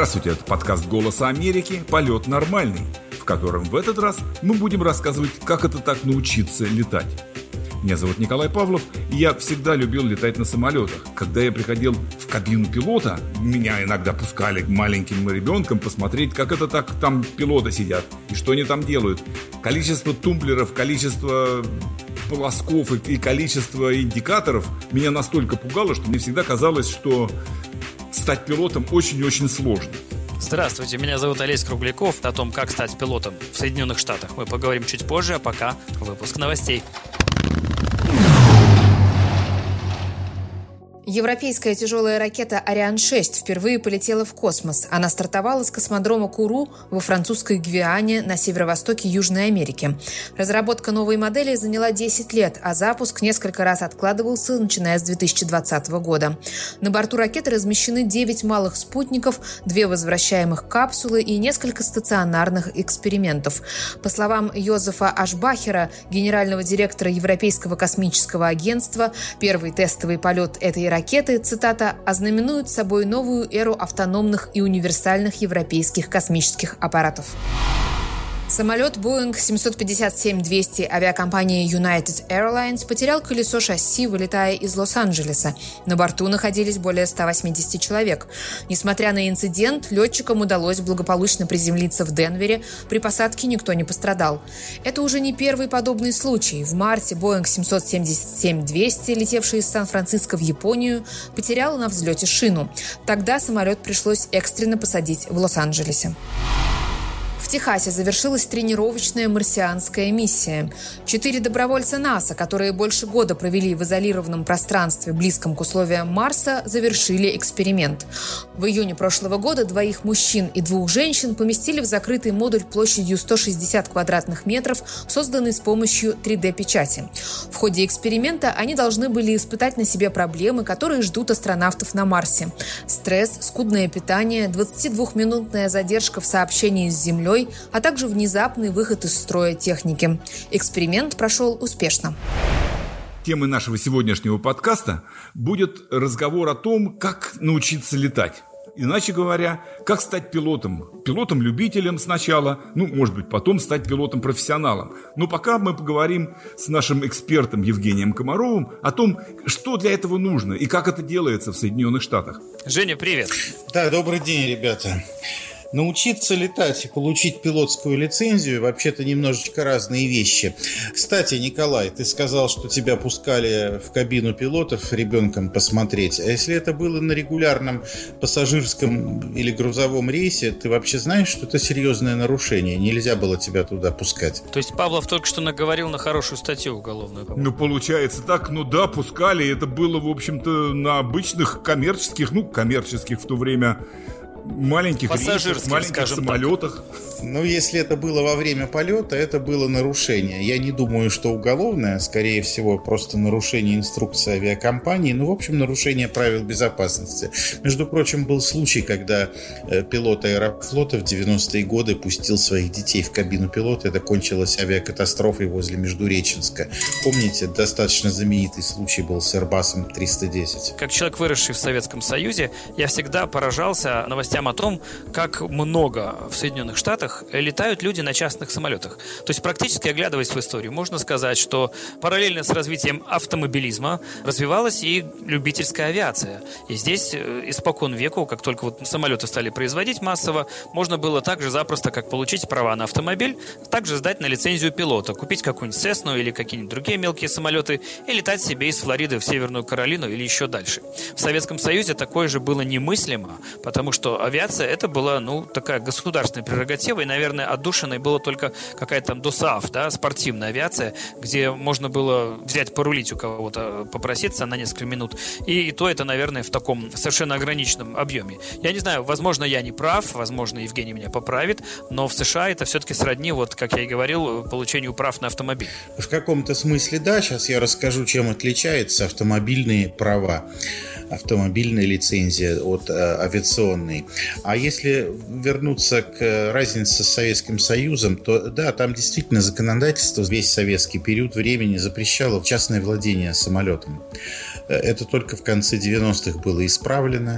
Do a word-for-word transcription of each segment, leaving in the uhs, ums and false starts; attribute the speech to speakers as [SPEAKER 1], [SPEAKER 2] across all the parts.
[SPEAKER 1] Здравствуйте, это подкаст «Голоса Америки. Полет нормальный», в котором в этот раз мы будем рассказывать, как это так научиться летать. Меня зовут Николай Павлов, и я всегда любил летать на самолетах. Когда я приходил в кабину пилота, меня иногда пускали маленьким ребенком посмотреть, как это так там пилоты сидят и что они там делают. Количество тумблеров, количество полосков и количество индикаторов меня настолько пугало, что мне всегда казалось, что стать пилотом очень-очень сложно.
[SPEAKER 2] Здравствуйте, меня зовут Олесь Кругляков. О том, как стать пилотом в Соединенных Штатах, мы поговорим чуть позже, а пока выпуск новостей.
[SPEAKER 3] Европейская тяжелая ракета «Ариан шесть» впервые полетела в космос. Она стартовала с космодрома Куру во французской Гвиане на северо-востоке Южной Америки. Разработка новой модели заняла десять лет, а запуск несколько раз откладывался, начиная с две тысячи двадцатого года. На борту ракеты размещены девять малых спутников, две возвращаемых капсулы и несколько стационарных экспериментов. По словам Йозефа Ашбахера, генерального директора Европейского космического агентства, первый тестовый полет этой ракеты, цитата, «ознаменуют собой новую эру автономных и универсальных европейских космических аппаратов». Самолет Boeing семьсот пятьдесят семь двести авиакомпании United Airlines потерял колесо шасси, вылетая из Лос-Анджелеса. На борту находились более ста восьмидесяти человек. Несмотря на инцидент, летчикам удалось благополучно приземлиться в Денвере. При посадке никто не пострадал. Это уже не первый подобный случай. В марте Boeing семьсот семьдесят семь двести, летевший из Сан-Франциско в Японию, потерял на взлете шину. Тогда самолет пришлось экстренно посадить в Лос-Анджелесе. В Техасе завершилась тренировочная марсианская миссия. Четыре добровольца НАСА, которые больше года провели в изолированном пространстве, близком к условиям Марса, завершили эксперимент. В июне прошлого года двоих мужчин и двух женщин поместили в закрытый модуль площадью сто шестьдесят квадратных метров, созданный с помощью три дэ-печати. В ходе эксперимента они должны были испытать на себе проблемы, которые ждут астронавтов на Марсе. Стресс, скудное питание, двадцатидвухминутная задержка в сообщении с Землей, а также внезапный выход из строя техники. Эксперимент прошел успешно.
[SPEAKER 1] Темой нашего сегодняшнего подкаста будет разговор о том, как научиться летать. Иначе говоря, как стать пилотом. Пилотом-любителем сначала, ну, может быть, потом стать пилотом-профессионалом. Но пока мы поговорим с нашим экспертом Евгением Комаровым о том, что для этого нужно и как это делается в Соединенных Штатах.
[SPEAKER 2] Женя, привет.
[SPEAKER 4] Да, добрый день, ребята. Научиться летать и получить пилотскую лицензию вообще-то немножечко разные вещи. Кстати, Николай, ты сказал, что тебя пускали в кабину пилотов ребенком посмотреть. А если это было на регулярном пассажирском или грузовом рейсе, ты вообще знаешь, что это серьезное нарушение? Нельзя было тебя туда пускать.
[SPEAKER 2] То есть Павлов только что наговорил на хорошую статью уголовную.
[SPEAKER 1] Ну, получается так, ну да, пускали. Это было, в общем-то, на обычных коммерческих, ну, коммерческих в то время маленьких рейсах, маленьких самолетах.
[SPEAKER 4] Так. Ну, если это было во время полета, это было нарушение. Я не думаю, что уголовное, скорее всего, просто нарушение инструкции авиакомпании. Ну, в общем, нарушение правил безопасности. Между прочим, был случай, когда э, пилот Аэрофлота в девяностые годы пустил своих детей в кабину пилота. Это кончилось авиакатастрофой возле Междуреченска. Помните, достаточно знаменитый случай был с Airbus триста десять.
[SPEAKER 2] Как человек, выросший в Советском Союзе, я всегда поражался новостям о том, как много в Соединенных Штатах летают люди на частных самолетах. То есть практически, оглядываясь в историю, можно сказать, что параллельно с развитием автомобилизма развивалась и любительская авиация. И здесь испокон веку, как только вот самолеты стали производить массово, можно было так же запросто, как получить права на автомобиль, также сдать на лицензию пилота, купить какую-нибудь Cessna или какие-нибудь другие мелкие самолеты и летать себе из Флориды в Северную Каролину или еще дальше. В Советском Союзе такое же было немыслимо, потому что авиация это была, ну, такая государственная прерогатива, и, наверное, отдушиной была только какая-то там ДОСААФ, да, спортивная авиация, где можно было взять, порулить у кого-то, попроситься на несколько минут. И, и то это, наверное, в таком совершенно ограниченном объеме. Я не знаю, возможно, я не прав, возможно, Евгений меня поправит, но в США это все-таки сродни, вот, как я и говорил, получению прав на автомобиль.
[SPEAKER 4] В каком-то смысле, да. Сейчас я расскажу, чем отличаются автомобильные права, автомобильная лицензия от э, авиационной. А если вернуться к разнице с Советским Союзом, то да, там действительно законодательство весь советский период времени запрещало частное владение самолетом. Это только в конце девяностых было исправлено.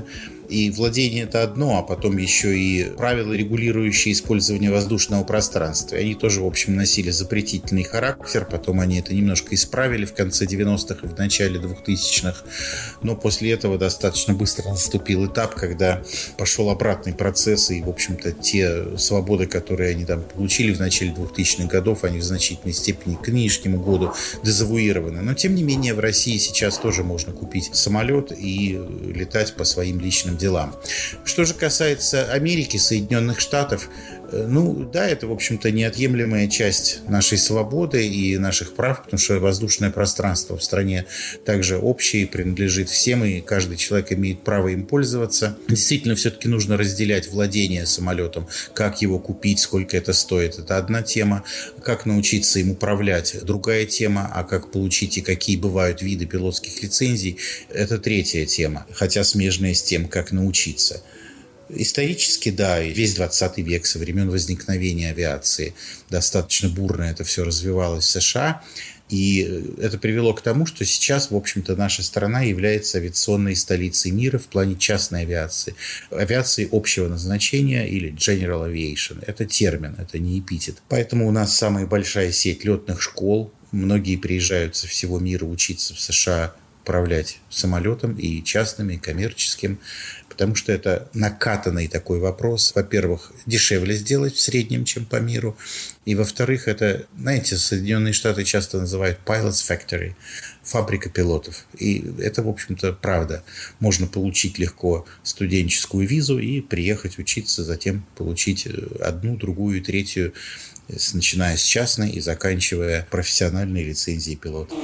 [SPEAKER 4] И владение — это одно, а потом еще и правила, регулирующие использование воздушного пространства. И они тоже, в общем, носили запретительный характер. Потом они это немножко исправили в конце девяностых и в начале двухтысячных. Но после этого достаточно быстро наступил этап, когда пошел обратный процесс. И, в общем-то, те свободы, которые они там получили в начале двухтысячных годов, они в значительной степени к нынешнему году дезавуированы. Но, тем не менее, в России сейчас тоже можно купить самолет и летать по своим личным делам. Что же касается Америки, Соединенных Штатов, ну да, это, в общем-то, неотъемлемая часть нашей свободы и наших прав, потому что воздушное пространство в стране также общее, принадлежит всем, и каждый человек имеет право им пользоваться. Действительно, все-таки нужно разделять владение самолетом, как его купить, сколько это стоит. Это одна тема. Как научиться им управлять — другая тема. А как получить и какие бывают виды пилотских лицензий — это третья тема, хотя смежная с тем, как научиться. Исторически, да, весь двадцатый век, со времен возникновения авиации, достаточно бурно это все развивалось в США. И это привело к тому, что сейчас, в общем-то, наша страна является авиационной столицей мира в плане частной авиации. Авиации общего назначения или General Aviation. Это термин, это не эпитет. Поэтому у нас самая большая сеть летных школ. Многие приезжают со всего мира учиться в США управлять самолетом, и частным, и коммерческим, потому что это накатанный такой вопрос. Во-первых, дешевле сделать в среднем, чем по миру. И, во-вторых, это, знаете, Соединенные Штаты часто называют pilots factory, фабрика пилотов. И это, в общем-то, правда. Можно получить легко студенческую визу и приехать учиться, затем получить одну, другую, третью, начиная с частной и заканчивая профессиональной лицензией пилота.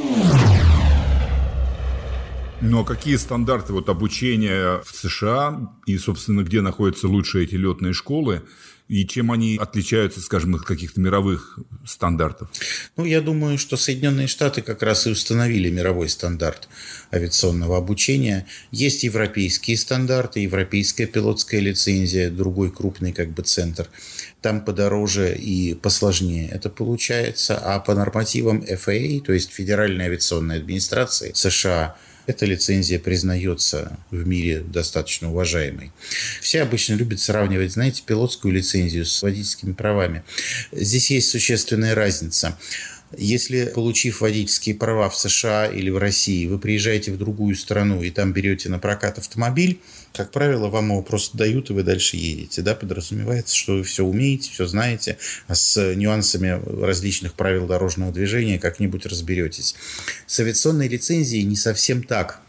[SPEAKER 1] Но какие стандарты вот обучения в США и, собственно, где находятся лучшие эти летные школы, и чем они отличаются, скажем, от каких-то мировых стандартов?
[SPEAKER 4] Ну, я думаю, что Соединенные Штаты как раз и установили мировой стандарт авиационного обучения. Есть европейские стандарты, европейская пилотская лицензия, другой крупный как бы центр. Там подороже и посложнее это получается. А по нормативам эф эй эй, то есть Федеральной авиационной администрации США, эта лицензия признается в мире достаточно уважаемой. Все обычно любят сравнивать, знаете, пилотскую лицензию с водительскими правами. Здесь есть существенная разница. Если, получив водительские права в США или в России, вы приезжаете в другую страну и там берете на прокат автомобиль, как правило, вам его просто дают, и вы дальше едете. Да? Подразумевается, что вы все умеете, все знаете, а с нюансами различных правил дорожного движения как-нибудь разберетесь. С авиационной лицензией не совсем так.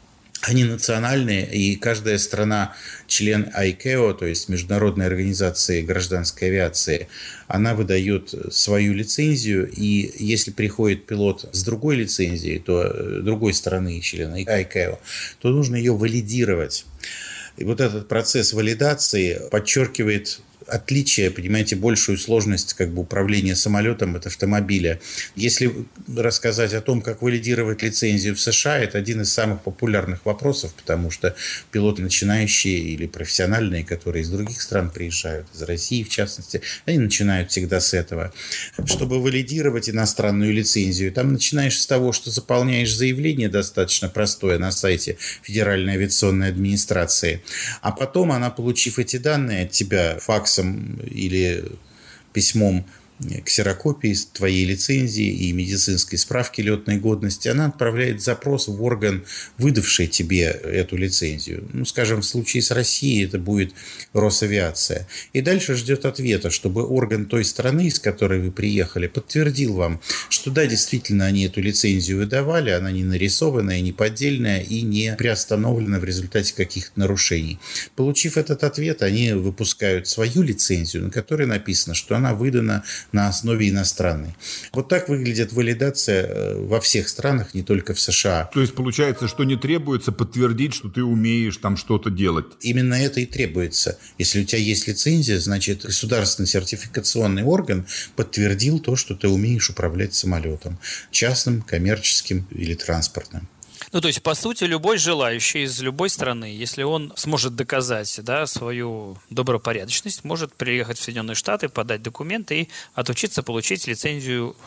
[SPEAKER 4] Они национальные, и каждая страна, член ай кей о, то есть Международной организации гражданской авиации, она выдает свою лицензию, и если приходит пилот с другой лицензией, то другой страны, члена ай кей о, то нужно ее валидировать. И вот этот процесс валидации подчеркивает отличие, понимаете, большую сложность как бы управления самолетом от автомобиля. Если рассказать о том, как валидировать лицензию в США, это один из самых популярных вопросов, потому что пилоты начинающие или профессиональные, которые из других стран приезжают, из России в частности, они начинают всегда с этого. Чтобы валидировать иностранную лицензию, там начинаешь с того, что заполняешь заявление достаточно простое на сайте Федеральной авиационной администрации, а потом она, получив эти данные от тебя факсом или письмом ксерокопии твоей лицензии и медицинской справки летной годности, она отправляет запрос в орган, выдавший тебе эту лицензию. Ну, скажем, в случае с Россией это будет Росавиация. И дальше ждет ответа, чтобы орган той страны, из которой вы приехали, подтвердил вам, что да, действительно, они эту лицензию выдавали, она не нарисованная, не поддельная и не приостановлена в результате каких-то нарушений. Получив этот ответ, они выпускают свою лицензию, на которой написано, что она выдана на основе иностранной. Вот так выглядит валидация во всех странах, не только в США.
[SPEAKER 1] То есть получается, что не требуется подтвердить, что ты умеешь там что-то делать?
[SPEAKER 4] Именно это и требуется. Если у тебя есть лицензия, значит, государственный сертификационный орган подтвердил то, что ты умеешь управлять самолетом. Частным, коммерческим или транспортным.
[SPEAKER 2] Ну, то есть, по сути, любой желающий из любой страны, если он сможет доказать, да, свою добропорядочность, может приехать в Соединенные Штаты, подать документы и отучиться получить лицензию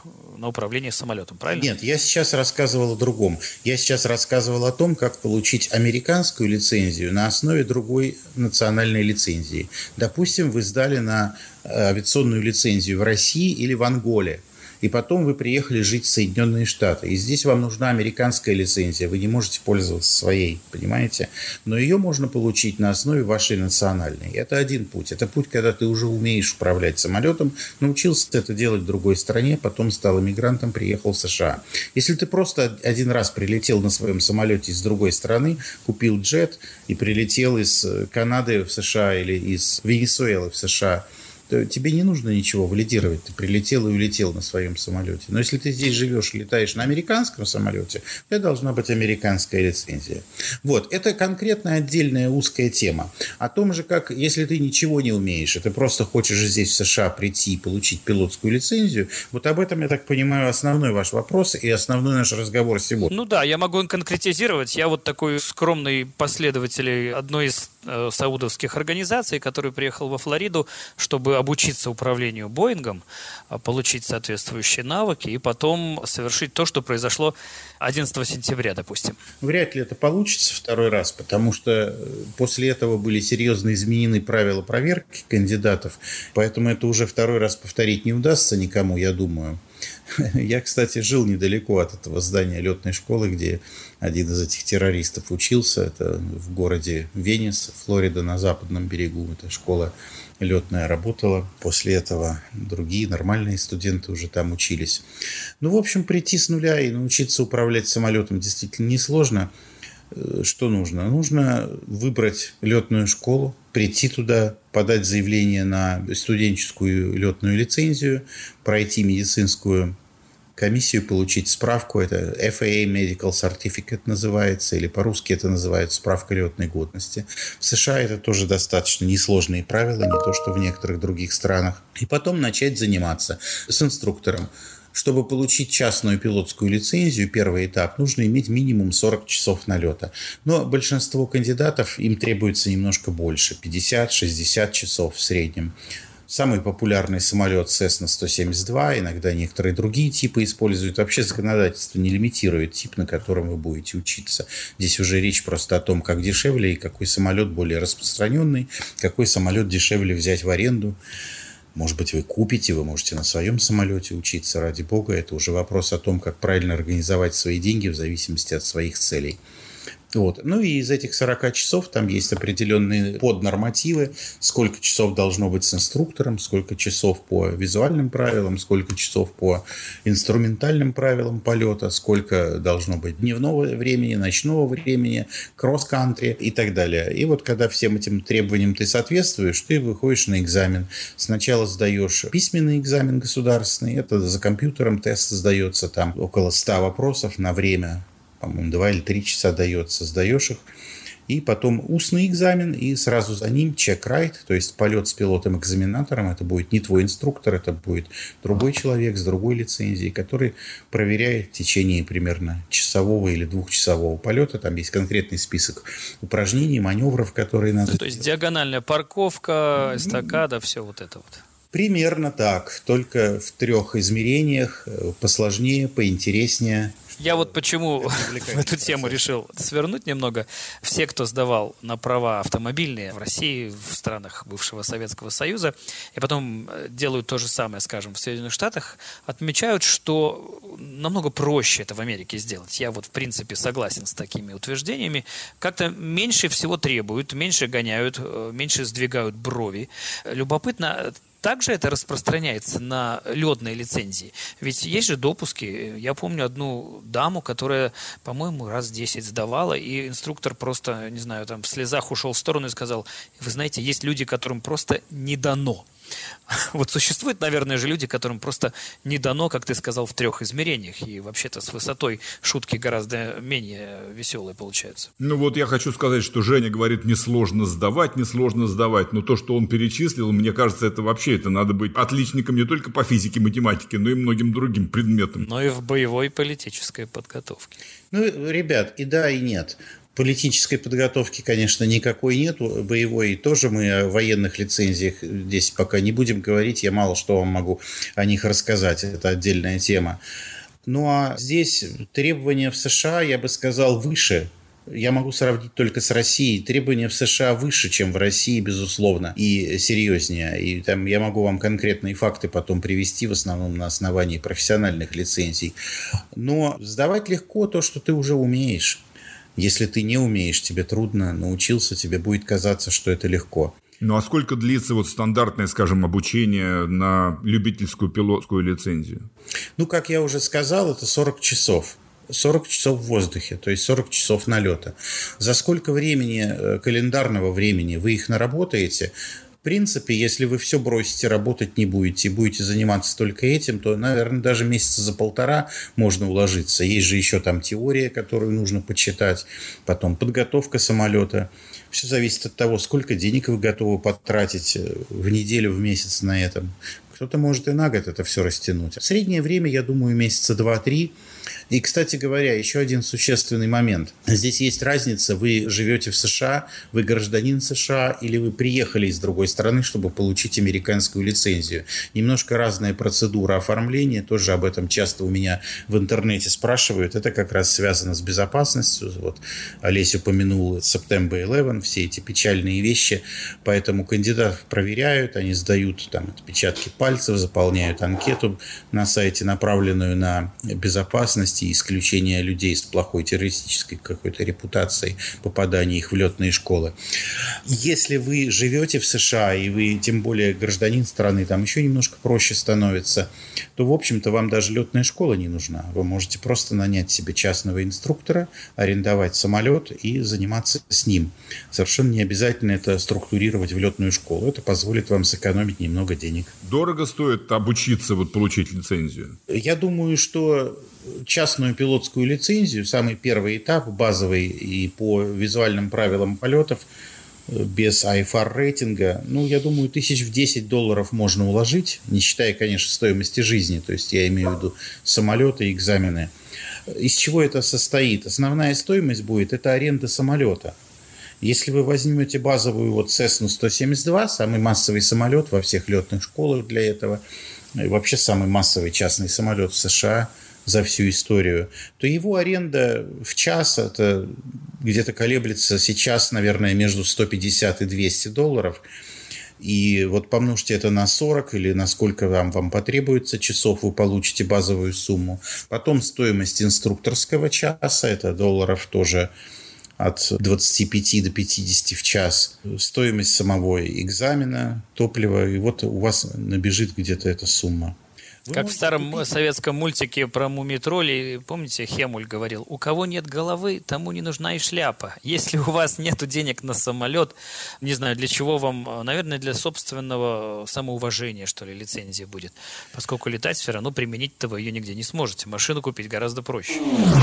[SPEAKER 2] на управление самолетом, правильно?
[SPEAKER 4] Нет, я сейчас рассказывал о другом. Я сейчас рассказывал о том, как получить американскую лицензию на основе другой национальной лицензии. Допустим, вы сдали на авиационную лицензию в России или в Анголе. И потом вы приехали жить в Соединенные Штаты. И здесь вам нужна американская лицензия. Вы не можете пользоваться своей, понимаете? Но ее можно получить на основе вашей национальной. Это один путь. Это путь, когда ты уже умеешь управлять самолетом, научился это делать в другой стране, потом стал иммигрантом, приехал в США. Если ты просто один раз прилетел на своем самолете из другой страны, купил джет и прилетел из Канады в США или из Венесуэлы в США, тебе не нужно ничего валидировать. Ты прилетел и улетел на своем самолете. Но если ты здесь живешь и летаешь на американском самолете, у тебя должна быть американская лицензия. Вот. Это конкретно отдельная узкая тема. О том же, как если ты ничего не умеешь, и ты просто хочешь здесь в США прийти и получить пилотскую лицензию, вот об этом, я так понимаю, основной ваш вопрос и основной наш разговор сегодня.
[SPEAKER 2] Ну да, я могу конкретизировать. Я вот такой скромный последователь одной из э, саудовских организаций, который приехал во Флориду, чтобы обучиться управлению Боингом, получить соответствующие навыки и потом совершить то, что произошло одиннадцатого сентября, допустим.
[SPEAKER 4] Вряд ли это получится второй раз, потому что после этого были серьезно изменены правила проверки кандидатов, поэтому это уже второй раз повторить не удастся никому, я думаю. Я, кстати, жил недалеко от этого здания летной школы, где один из этих террористов учился. Это в городе Венес, Флорида, на западном берегу. Эта школа летная работала. После этого другие нормальные студенты уже там учились. Ну, в общем, прийти с нуля и научиться управлять самолетом действительно несложно. Что нужно? Нужно выбрать летную школу, прийти туда, подать заявление на студенческую летную лицензию, пройти медицинскую комиссию, получить справку. Это эф эй эй Medical Certificate называется, или по-русски это называется справка летной годности. В США это тоже достаточно несложные правила, не то что в некоторых других странах. И потом начать заниматься с инструктором. Чтобы получить частную пилотскую лицензию, первый этап, нужно иметь минимум сорок часов налета. Но большинство кандидатов, им требуется немножко больше, пятьдесят-шестьдесят часов в среднем. Самый популярный самолет Cessna сто семьдесят два, иногда некоторые другие типы используют. Вообще законодательство не лимитирует тип, на котором вы будете учиться. Здесь уже речь просто о том, как дешевле и какой самолет более распространенный, какой самолет дешевле взять в аренду. Может быть, вы купите, вы можете на своем самолете учиться, ради бога. Это уже вопрос о том, как правильно организовать свои деньги в зависимости от своих целей. Вот. Ну и из этих сорока часов там есть определенные поднормативы, сколько часов должно быть с инструктором, сколько часов по визуальным правилам, сколько часов по инструментальным правилам полета, сколько должно быть дневного времени, ночного времени, кросс-кантри и так далее. И вот когда всем этим требованиям ты соответствуешь, ты выходишь на экзамен. Сначала сдаешь письменный экзамен государственный, это за компьютером тест сдается, там около ста вопросов на время, по-моему, два или три часа дается, сдаешь их. И потом устный экзамен, и сразу за ним check-ride, то есть полет с пилотом-экзаменатором. Это будет не твой инструктор, это будет другой человек с другой лицензией, который проверяет в течение примерно часового или двухчасового полета. Там есть конкретный список упражнений, маневров, которые надо...
[SPEAKER 2] То есть диагональная парковка, эстакада, все вот это вот.
[SPEAKER 4] Примерно так, только в трех измерениях, посложнее, поинтереснее.
[SPEAKER 2] Я вот почему в эту тему решил свернуть немного. Все, кто сдавал на права автомобильные в России, в странах бывшего Советского Союза, и потом делают то же самое, скажем, в Соединенных Штатах, отмечают, что намного проще это в Америке сделать. Я вот, в принципе, согласен с такими утверждениями. Как-то меньше всего требуют, меньше гоняют, меньше сдвигают брови. Любопытно, также это распространяется на летные лицензии. Ведь есть же допуски. Я помню одну даму, которая, по-моему, раз десять сдавала, и инструктор просто, не знаю, там в слезах ушел в сторону и сказал: вы знаете, есть люди, которым просто не дано. Вот существуют, наверное, же люди, которым просто не дано, как ты сказал, в трех измерениях. И вообще-то с высотой шутки гораздо менее веселые получаются.
[SPEAKER 1] Ну вот я хочу сказать, что Женя говорит, несложно сдавать, несложно сдавать. Но то, что он перечислил, мне кажется, это вообще это надо быть отличником не только по физике, математике, но и многим другим предметам.
[SPEAKER 2] Но и в боевой политической подготовке.
[SPEAKER 4] Ну, ребят, и да, и нет. Политической подготовки, конечно, никакой нету, боевой тоже мы о военных лицензиях здесь пока не будем говорить, я мало что вам могу о них рассказать, это отдельная тема. Ну а здесь требования в США, я бы сказал, выше. Я могу сравнить только с Россией. Требования в США выше, чем в России, безусловно, и серьезнее. И там я могу вам конкретные факты потом привести, в основном на основании профессиональных лицензий. Но сдавать легко то, что ты уже умеешь. Если ты не умеешь, тебе трудно, научился, тебе будет казаться, что это легко.
[SPEAKER 1] Ну а сколько длится вот стандартное, скажем, обучение на любительскую пилотскую лицензию?
[SPEAKER 4] Ну, как я уже сказал, это сорок часов. сорок часов в воздухе, то есть сорок часов налета. За сколько времени, календарного времени вы их наработаете? В принципе, если вы все бросите, работать не будете и будете заниматься только этим, то, наверное, даже месяца за полтора можно уложиться. Есть же еще там теория, которую нужно почитать, потом подготовка самолета. Все зависит от того, сколько денег вы готовы потратить в неделю, в месяц на этом. Кто-то может и на год это все растянуть. В среднее время, я думаю, месяца два-три. И, кстати говоря, еще один существенный момент. Здесь есть разница. Вы живете в США, вы гражданин США, или вы приехали из другой страны, чтобы получить американскую лицензию. Немножко разная процедура оформления. Тоже об этом часто у меня в интернете спрашивают. Это как раз связано с безопасностью. Вот Олесь упомянул Септембер одиннадцатый, все эти печальные вещи. Поэтому кандидатов проверяют, они сдают там отпечатки пальцев, заполняют анкету на сайте, направленную на безопасность и исключение людей с плохой террористической какой-то репутацией, попадание их в летные школы. Если вы живете в США, и вы тем более гражданин страны, там еще немножко проще становится, то, в общем-то, вам даже летная школа не нужна. Вы можете просто нанять себе частного инструктора, арендовать самолет и заниматься с ним. Совершенно не обязательно это структурировать в летную школу. Это позволит вам сэкономить немного денег.
[SPEAKER 1] Дорого стоит обучиться, вот, получить лицензию?
[SPEAKER 4] Я думаю, что частную пилотскую лицензию, самый первый этап, базовый и по визуальным правилам полетов, без ай эф ар рейтинга, ну, я думаю, тысяч в десять долларов можно уложить, не считая, конечно, стоимости жизни, то есть я имею в виду самолеты и экзамены. Из чего это состоит? Основная стоимость будет – это аренда самолета. Если вы возьмете базовую вот Cessna сто семьдесят два, самый массовый самолет во всех летных школах для этого, и вообще самый массовый частный самолет в США за всю историю, то его аренда в час это где-то колеблется сейчас, наверное, между сто пятьдесят и двести долларов. И вот помножьте это на сорок или на сколько вам, вам потребуется часов, вы получите базовую сумму. Потом стоимость инструкторского часа, это долларов тоже от двадцати пяти до пятидесяти в час. Стоимость самого экзамена, топлива, и вот у вас набежит где-то эта сумма.
[SPEAKER 2] Вы как в старом купить... советском мультике про мумий-троллей, помните, Хемуль говорил, у кого нет головы, тому не нужна и шляпа. Если у вас нет денег на самолет, не знаю, для чего вам, наверное, для собственного самоуважения, что ли, лицензия будет. Поскольку летать все равно применить-то вы ее нигде не сможете. Машину купить гораздо проще.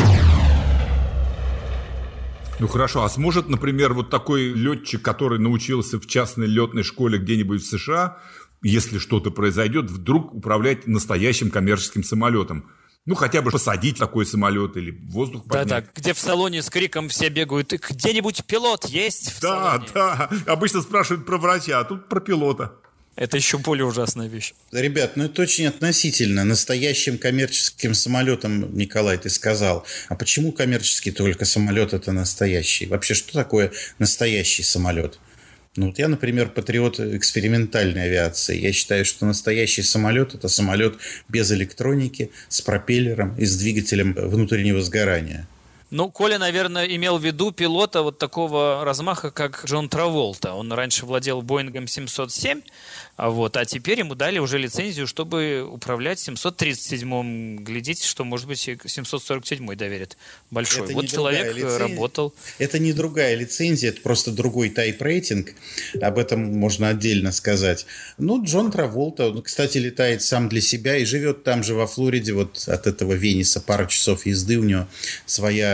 [SPEAKER 1] Ну хорошо, а сможет, например, вот такой летчик, который научился в частной летной школе где-нибудь в США, если что-то произойдет, вдруг управлять настоящим коммерческим самолетом? Ну, хотя бы посадить такой самолет или в воздух поднять.
[SPEAKER 2] Да-да, где в салоне с криком все бегают, где-нибудь пилот есть в
[SPEAKER 1] да,
[SPEAKER 2] салоне?
[SPEAKER 1] Да, да. Обычно спрашивают про врача, а тут про пилота.
[SPEAKER 2] Это еще более ужасная вещь.
[SPEAKER 4] Ребят, ну это очень относительно. Настоящим коммерческим самолетом, Николай, ты сказал. А почему коммерческий только самолет это настоящий? Вообще, что такое настоящий самолет? Ну, вот я, например, патриот экспериментальной авиации. Я считаю, что настоящий самолет – это самолет без электроники, с пропеллером и с двигателем внутреннего сгорания.
[SPEAKER 2] Ну, Коля, наверное, имел в виду пилота вот такого размаха, как Джон Траволта. Он раньше владел Боингом семьсот семь, вот, а теперь ему дали уже лицензию, чтобы управлять семьсот тридцать седьмым. Глядите, что, может быть, семьсот сорок седьмой доверят большой. Это вот человек лицензия. Работал.
[SPEAKER 4] Это не другая лицензия, это просто другой тайп-рейтинг. Об этом можно отдельно сказать. Ну, Джон Траволта, он, кстати, летает сам для себя и живет там же во Флориде. Вот от этого Вениса пару часов езды у него своя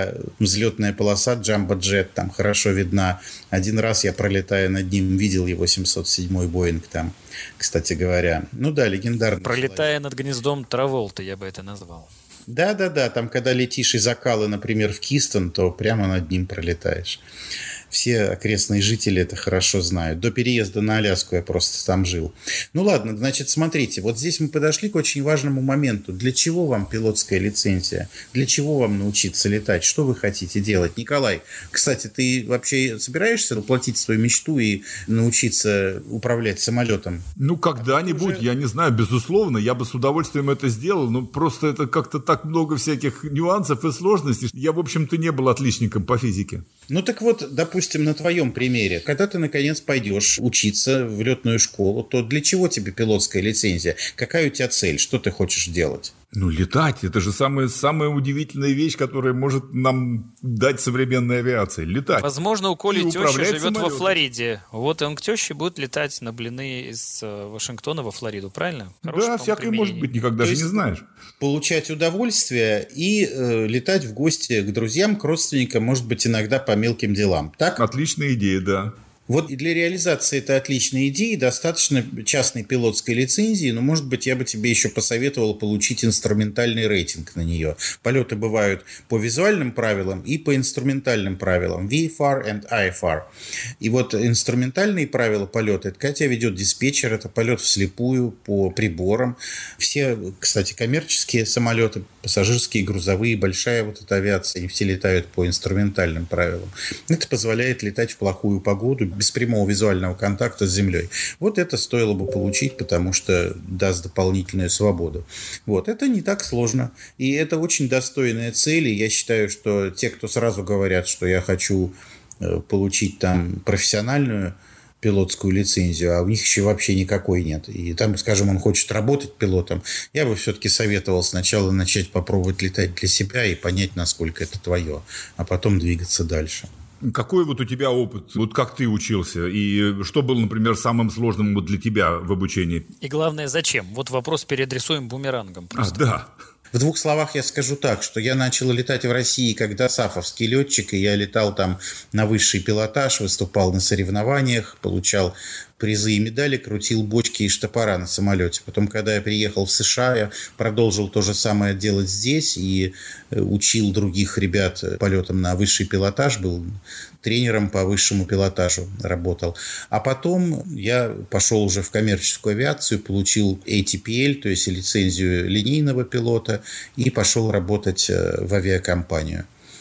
[SPEAKER 4] когда взлетная полоса Jumbo Jet там хорошо видна. Один раз я, пролетая над ним, видел его семьсот седьмой Боинг там, кстати говоря. Ну да, легендарный.
[SPEAKER 2] Пролетая
[SPEAKER 4] человек.
[SPEAKER 2] Над гнездом Траволты, я бы это назвал.
[SPEAKER 4] Да-да-да, там, когда летишь из Окалы, например, в Кистон, то прямо над ним пролетаешь. Все окрестные жители это хорошо знают. До переезда на Аляску я просто там жил. Ну ладно, значит, смотрите, вот здесь мы подошли к очень важному моменту. Для чего вам пилотская лицензия? Для чего вам научиться летать? Что вы хотите делать? Николай, кстати, ты вообще собираешься воплотить свою мечту и научиться управлять самолетом?
[SPEAKER 1] Ну, когда-нибудь, а уже... я не знаю, безусловно, я бы с удовольствием это сделал, но просто это как-то так много всяких нюансов и сложностей. Я, в общем-то, не был отличником по физике.
[SPEAKER 4] Ну так вот, допустим, на твоем примере, когда ты наконец пойдешь учиться в летную школу, то для чего тебе пилотская лицензия? Какая у тебя цель? Что ты хочешь делать?
[SPEAKER 1] Ну, летать. Это же самая, самая удивительная вещь, которая может нам дать современная авиация. Летать.
[SPEAKER 2] Возможно, у Коли
[SPEAKER 1] и
[SPEAKER 2] теща живет
[SPEAKER 1] самолетом.
[SPEAKER 2] во Флориде. Вот он к теще будет летать на блины из Вашингтона во Флориду, правильно? Хорошее,
[SPEAKER 1] да, всякое может быть, никогда
[SPEAKER 4] То
[SPEAKER 1] же
[SPEAKER 4] есть
[SPEAKER 1] не знаешь.
[SPEAKER 4] Получать удовольствие и э, летать в гости к друзьям, к родственникам, может быть, иногда по мелким делам. Так?
[SPEAKER 1] Отличная идея, да.
[SPEAKER 4] Вот и для реализации этой отличной идеи достаточно частной пилотской лицензии, но, может быть, я бы тебе еще посоветовал получить инструментальный рейтинг на нее. Полеты бывают по визуальным правилам и по инструментальным правилам ви эф ар и ай эф ар. И вот инструментальные правила полета, это когда тебя ведет диспетчер, это полет вслепую по приборам. Все, кстати, коммерческие самолеты, пассажирские, грузовые, большая вот эта авиация, они все летают по инструментальным правилам. Это позволяет летать в плохую погоду, без прямого визуального контакта с землей. Вот это стоило бы получить, потому что даст дополнительную свободу. Вот. Это не так сложно. И это очень достойная цель. И я считаю, что те, кто сразу говорят, что я хочу получить там профессиональную пилотскую лицензию, а у них еще вообще никакой нет. И там, скажем, он хочет работать пилотом, я бы все-таки советовал сначала начать попробовать летать для себя и понять, насколько это твое, а потом двигаться дальше.
[SPEAKER 1] Какой вот у тебя опыт? Вот как ты учился? И что было, например, самым сложным вот для тебя в обучении?
[SPEAKER 2] И главное, зачем? Вот вопрос переадресуем бумерангом. Просто.
[SPEAKER 1] А, да.
[SPEAKER 4] В двух словах я скажу так, что я начал летать в России, когда сафовский летчик, и я летал там на высший пилотаж, выступал на соревнованиях, получал призы и медали, крутил бочки и штопора на самолете. Потом, когда я приехал в США, я продолжил то же самое делать здесь и учил других ребят полетам на высший пилотаж, был тренером по высшему пилотажу, работал. А потом я пошел уже в коммерческую авиацию, получил эй ти пи эль, то есть лицензию линейного пилота, и пошел работать в авиакомпанию.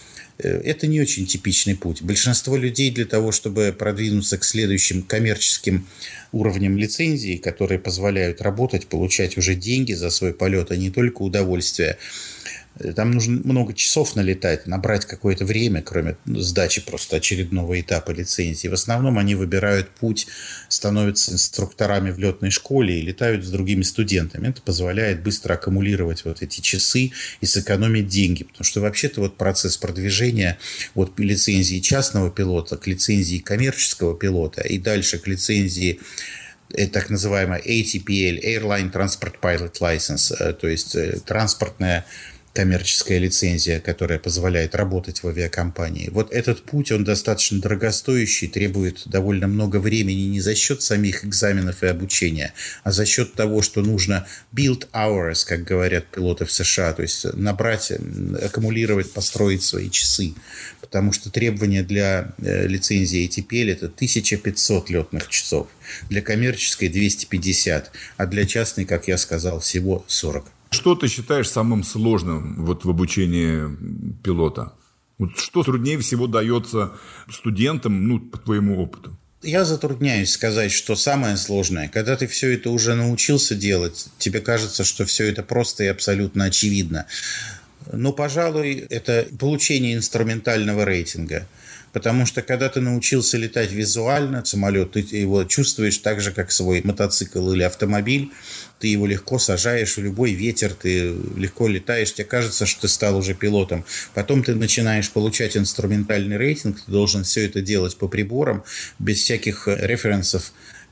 [SPEAKER 4] Это не очень типичный путь. Большинство людей для того, чтобы продвинуться к следующим коммерческим уровням лицензии, которые позволяют работать, получать уже деньги за свой полет, а не только удовольствие, там нужно много часов налетать, набрать какое-то время, кроме сдачи просто очередного этапа лицензии. В основном они выбирают путь, становятся инструкторами в летной школе и летают с другими студентами. Это позволяет быстро аккумулировать вот эти часы и сэкономить деньги. Потому что вообще-то вот процесс продвижения от лицензии частного пилота к лицензии коммерческого пилота и дальше к лицензии так называемая эй ти пи эль, Airline Transport Pilot License, то есть транспортная коммерческая лицензия, которая позволяет работать в авиакомпании. Вот этот путь, он достаточно дорогостоящий, требует довольно много времени не за счет самих экзаменов и обучения, а за счет того, что нужно build hours, как говорят пилоты в США, то есть набрать, аккумулировать, построить свои часы. Потому что требования для лицензии эй ти пи эль это тысяча пятьсот летных часов, для коммерческой двести пятьдесят, а для частной, как я сказал, всего сорок.
[SPEAKER 1] Что ты считаешь самым сложным вот в обучении пилота? Вот что труднее всего дается студентам, ну, по твоему опыту?
[SPEAKER 4] Я затрудняюсь сказать, что самое сложное. Когда ты все это уже научился делать, тебе кажется, что все это просто и абсолютно очевидно. Но, пожалуй, это получение инструментального рейтинга. Потому что, когда ты научился летать визуально, самолет, ты его чувствуешь так же, как свой мотоцикл или автомобиль. Ты его легко сажаешь в любой ветер, ты легко летаешь, тебе кажется, что ты стал уже пилотом. Потом ты начинаешь получать инструментальный рейтинг, ты должен все это делать по приборам, без всяких референсов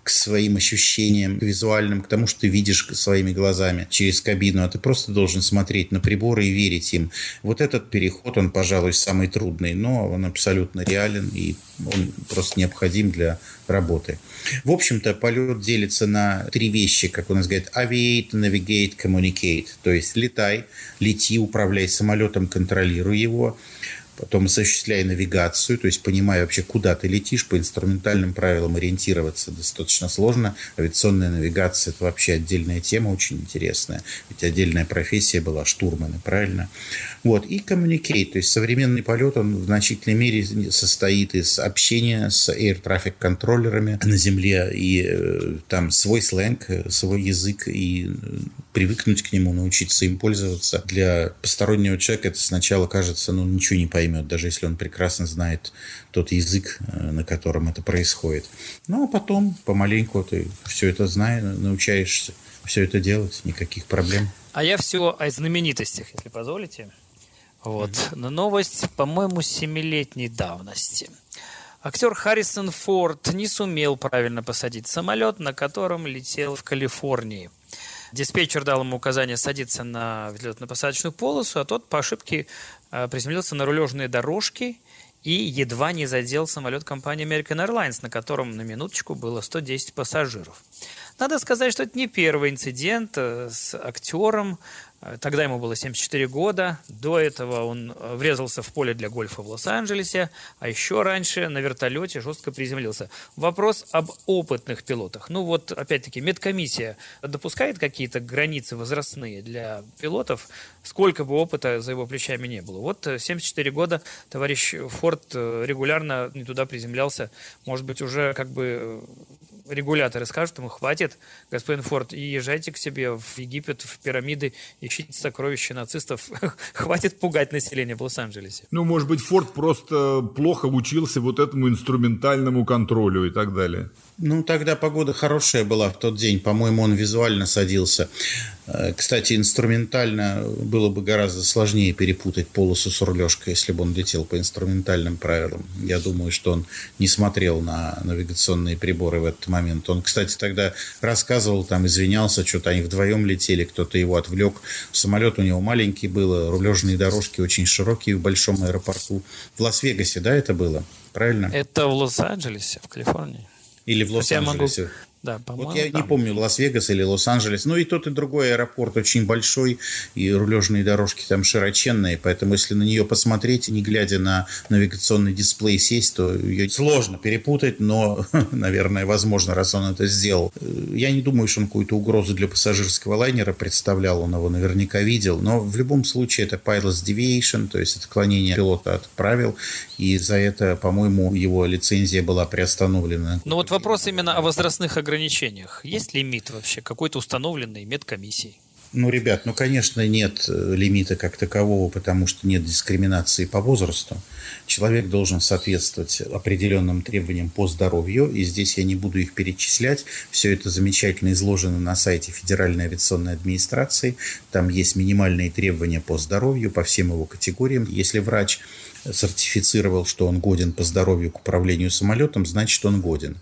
[SPEAKER 4] к своим ощущениям, к визуальным, к тому, что ты видишь своими глазами через кабину, а ты просто должен смотреть на приборы и верить им. Вот этот переход, он, пожалуй, самый трудный, но он абсолютно реален и он просто необходим для работы. В общем-то, полет делится на три вещи, как у нас говорят: aviate, navigate, communicate. То есть летай, лети, управляй самолетом, контролируй его. Потом осуществляй навигацию, то есть понимай вообще, куда ты летишь. По инструментальным правилам ориентироваться достаточно сложно. Авиационная навигация – это вообще отдельная тема, очень интересная. Ведь отдельная профессия была штурманы, правильно? Вот. И communicate, то есть современный полет, он в значительной мере состоит из общения с air traffic контроллерами на земле. И э, там свой сленг, свой язык, и привыкнуть к нему, научиться им пользоваться. Для постороннего человека это сначала кажется, ну, ничего не поймет, даже если он прекрасно знает тот язык, на котором это происходит. Ну, а потом помаленьку ты все это знаешь, научаешься все это делать, никаких проблем.
[SPEAKER 2] А я все о знаменитостях, если позволите. Вот. Mm-hmm. Новость, по-моему, семилетней давности. Актер Харрисон Форд не сумел правильно посадить самолет, на котором летел в Калифорнии. Диспетчер дал ему указание садиться на взлетно-посадочную полосу, а тот по ошибке приземлился на рулежные дорожки и едва не задел самолет компании American Airlines, на котором на минуточку было сто десять пассажиров. Надо сказать, что это не первый инцидент с актером. Тогда ему было семьдесят четыре года. До этого он врезался в поле для гольфа в Лос-Анджелесе, а еще раньше на вертолете жестко приземлился. Вопрос об опытных пилотах. Ну вот, опять-таки, медкомиссия допускает какие-то границы возрастные для пилотов, сколько бы опыта за его плечами не было. Вот семьдесят четыре года товарищ Форд регулярно не туда приземлялся. Может быть, уже как бы регуляторы скажут ему: хватит, господин Форд, и езжайте к себе в Египет, в пирамиды, ищите сокровища нацистов. Хватит пугать население в Лос-Анджелесе.
[SPEAKER 1] Ну, может быть, Форд просто плохо учился вот этому инструментальному контролю и так далее.
[SPEAKER 4] Ну, тогда погода хорошая была в тот день. По-моему, он визуально садился. Кстати, инструментально было бы гораздо сложнее перепутать полосу с рулежкой, если бы он летел по инструментальным правилам. Я думаю, что он не смотрел на навигационные приборы в этот момент. Он, кстати, тогда рассказывал, там извинялся, что-то они вдвоем летели, кто-то его отвлек. Самолет у него маленький был, рулежные дорожки очень широкие в большом аэропорту. В Лас-Вегасе, да, это было? Правильно?
[SPEAKER 2] Это в Лос-Анджелесе, в Калифорнии.
[SPEAKER 4] Или в Лос-Анджелесе.
[SPEAKER 2] Могу... Да,
[SPEAKER 4] вот я
[SPEAKER 2] там.
[SPEAKER 4] не помню, Лас-Вегас или Лос-Анджелес. Ну и тот, и другой аэропорт очень большой, и рулежные дорожки там широченные, поэтому если на нее посмотреть, не глядя на навигационный дисплей сесть, то ее сложно перепутать, но, наверное, возможно, раз он это сделал. Я не думаю, что он какую-то угрозу для пассажирского лайнера представлял, он его наверняка видел, но в любом случае это pilots deviation, то есть отклонение пилота от правил, и за это, по-моему, его лицензия была приостановлена.
[SPEAKER 2] Ну вот вопрос именно о возрастных ограничениях. ограничениях. Есть лимит вообще какой-то установленный медкомиссией?
[SPEAKER 4] Ну, ребят, ну, конечно, нет лимита как такового, потому что нет дискриминации по возрасту. Человек должен соответствовать определенным требованиям по здоровью, и здесь я не буду их перечислять. Все это замечательно изложено на сайте Федеральной авиационной администрации. Там есть минимальные требования по здоровью, по всем его категориям. Если врач сертифицировал, что он годен по здоровью к управлению самолетом, значит, он годен.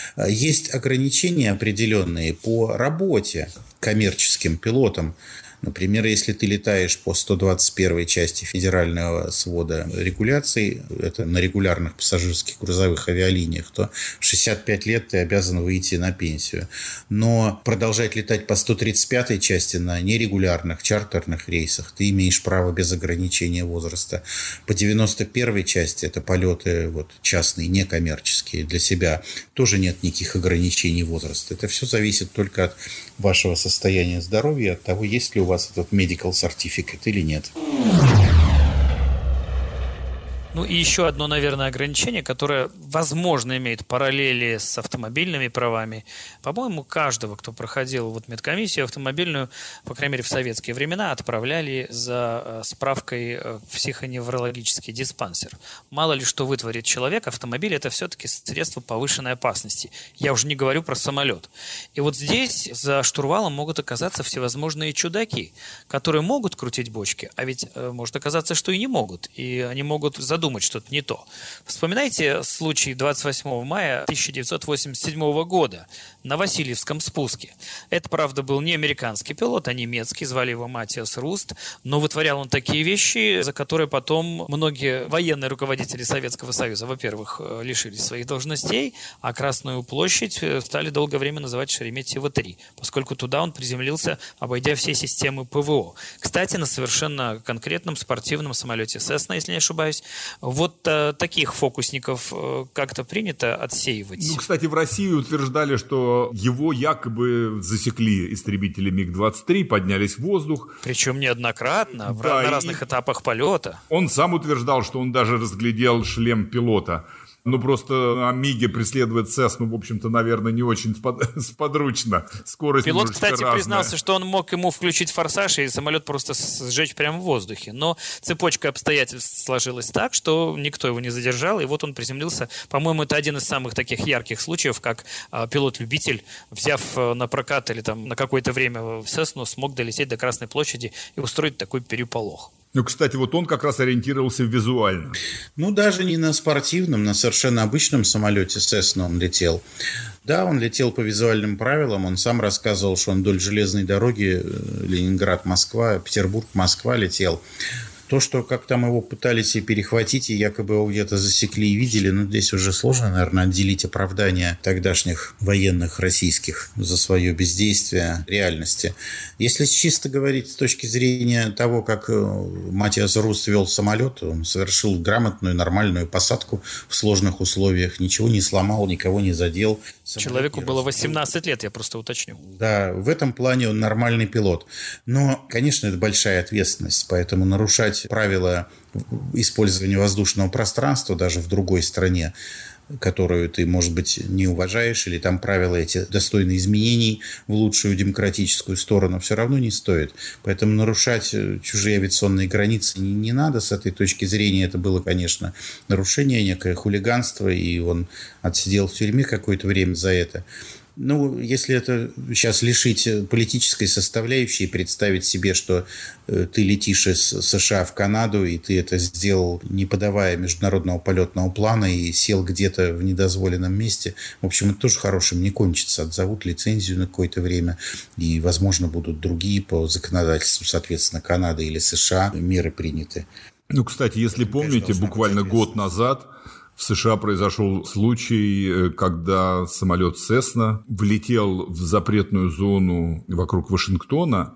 [SPEAKER 4] Есть ограничения определенные по работе коммерческим пилотам. Например, если ты летаешь по сто двадцать первой части федерального свода регуляций, это на регулярных пассажирских грузовых авиалиниях, то в шестьдесят пять лет ты обязан выйти на пенсию. Но продолжать летать по сто тридцать пятой части на нерегулярных чартерных рейсах ты имеешь право без ограничения возраста. По девяносто первой части, это полеты вот, частные, некоммерческие для себя, тоже нет никаких ограничений возраста. Это все зависит только от вашего состояния здоровья, от того, есть ли у вас этот medical certificate или нет.
[SPEAKER 2] Ну и еще одно, наверное, ограничение, которое, возможно, имеет параллели с автомобильными правами. По-моему, каждого, кто проходил вот медкомиссию автомобильную, по крайней мере, в советские времена, отправляли за справкой в психоневрологический диспансер. Мало ли что вытворит человек, автомобиль – это все-таки средство повышенной опасности. Я уже не говорю про самолет. И вот здесь за штурвалом могут оказаться всевозможные чудаки, которые могут крутить бочки, а ведь может оказаться, что и не могут. И они могут задуматься, задумать что-то не то. Вспоминайте случай двадцать восьмого мая тысяча девятьсот восемьдесят седьмого года на Васильевском спуске. Это, правда, был не американский пилот, а немецкий, звали его Матиас Руст, но вытворял он такие вещи, за которые потом многие военные руководители Советского Союза, во-первых, лишились своих должностей, а Красную площадь стали долгое время называть Шереметьево три, поскольку туда он приземлился, обойдя все системы ПВО. Кстати, на совершенно конкретном спортивном самолете Cessna, если не ошибаюсь. Вот а, таких фокусников а, как-то принято отсеивать.
[SPEAKER 1] Ну, кстати, в России утверждали, что его якобы засекли истребители МиГ двадцать три, поднялись в воздух.
[SPEAKER 2] Причем неоднократно,
[SPEAKER 1] да,
[SPEAKER 2] на разных этапах полета.
[SPEAKER 1] Он сам утверждал, что он даже разглядел шлем пилота. Ну, просто на МиГе преследовать Цесну, в общем-то, наверное, не очень сподручно. Скорость
[SPEAKER 2] Пилот, кстати,
[SPEAKER 1] разная.
[SPEAKER 2] признался, что он мог ему включить форсаж и самолет просто сжечь прямо в воздухе. Но цепочка обстоятельств сложилась так, что никто его не задержал, и вот он приземлился. По-моему, это один из самых таких ярких случаев, как а, пилот-любитель, взяв а, на прокат или там на какое-то время в Цесну, смог долететь до Красной площади и устроить такой переполох.
[SPEAKER 1] Ну, кстати, вот он как раз ориентировался визуально.
[SPEAKER 4] Ну, даже не на спортивном, на совершенно обычном самолете Cessna он летел. Да, он летел по визуальным правилам. Он сам рассказывал, что он вдоль железной дороги Ленинград-Москва, Петербург-Москва летел. То, что как там его пытались и перехватить, и якобы его где-то засекли и видели, ну, здесь уже сложно, наверное, отделить оправдание тогдашних военных российских за свое бездействие реальности. Если чисто говорить с точки зрения того, как Матиас Руст вел самолет, он совершил грамотную, нормальную посадку в сложных условиях, ничего не сломал, никого не задел.
[SPEAKER 2] Человеку было восемнадцать лет, я просто уточню.
[SPEAKER 4] Да, в этом плане он нормальный пилот. Но, конечно, это большая ответственность, поэтому нарушать правила использования воздушного пространства даже в другой стране, которую ты, может быть, не уважаешь, или там правила эти достойны изменений в лучшую демократическую сторону, все равно не стоит. Поэтому нарушать чужие авиационные границы не, не надо. С этой точки зрения это было, конечно, нарушение, некое хулиганство, и он отсидел в тюрьме какое-то время за это. Ну, если это сейчас лишить политической составляющей и представить себе, что э, ты летишь из США в Канаду, и ты это сделал, не подавая международного полетного плана, и сел где-то в недозволенном месте, в общем, это тоже хорошим не кончится. Отзовут лицензию на какое-то время, и, возможно, будут другие по законодательству, соответственно, Канады или США, меры приняты.
[SPEAKER 1] Ну, кстати, если помните, буквально год назад в США произошел случай, когда самолет Cessna влетел в запретную зону вокруг Вашингтона,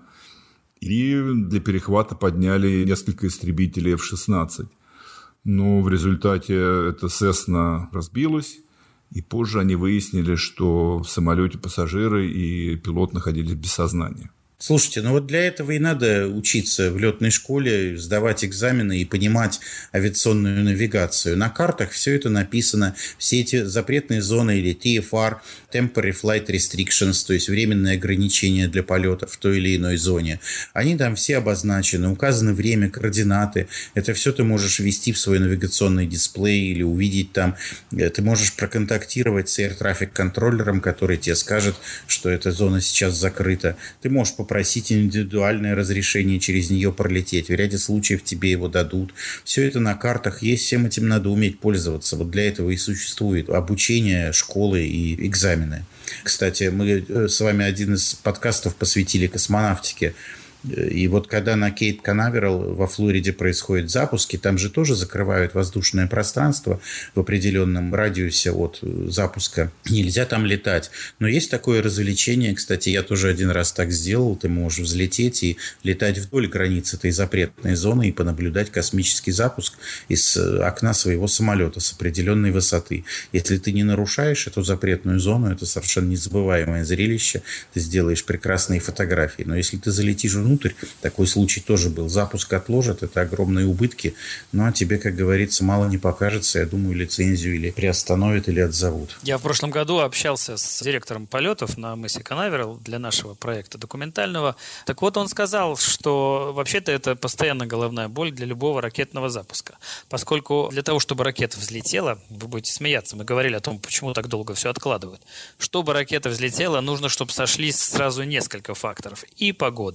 [SPEAKER 1] и для перехвата подняли несколько истребителей эф шестнадцать. Но в результате эта Cessna разбилась, и позже они выяснили, что в самолете пассажиры и пилот находились без сознания.
[SPEAKER 4] Слушайте, ну вот для этого и надо учиться в летной школе, сдавать экзамены и понимать авиационную навигацию. На картах все это написано, все эти запретные зоны или ти эф ар, Temporary Flight Restrictions, то есть временные ограничения для полета в той или иной зоне. Они там все обозначены, указано время, координаты. Это все ты можешь ввести в свой навигационный дисплей или увидеть там. Ты можешь проконтактировать с Air Traffic контроллером, который тебе скажет, что эта зона сейчас закрыта. Ты можешь попросить просить индивидуальное разрешение через нее пролететь. В ряде случаев тебе его дадут. Все это на картах есть, всем этим надо уметь пользоваться. Вот для этого и существует обучение, школы и экзамены. Кстати, мы с вами один из подкастов посвятили космонавтике. И вот когда на Кейп Канаверал во Флориде происходят запуски, там же тоже закрывают воздушное пространство в определенном радиусе от запуска. Нельзя там летать. Но есть такое развлечение, кстати, я тоже один раз так сделал. Ты можешь взлететь и летать вдоль границ этой запретной зоны и понаблюдать космический запуск из окна своего самолета с определенной высоты. Если ты не нарушаешь эту запретную зону, это совершенно незабываемое зрелище. Ты сделаешь прекрасные фотографии. Но если ты залетишь внутрь, Внутрь. Такой случай тоже был. Запуск отложат, это огромные убытки. Ну, а тебе, как говорится, мало не покажется. Я думаю, лицензию или приостановят, или отзовут.
[SPEAKER 2] Я в прошлом году общался с директором полетов на мысе Канаверал для нашего проекта документального. Так вот, он сказал, что вообще-то это постоянно головная боль для любого ракетного запуска. Поскольку для того, чтобы ракета взлетела, вы будете смеяться, мы говорили о том, почему так долго все откладывают. Чтобы ракета взлетела, нужно, чтобы сошлись сразу несколько факторов. И погода, и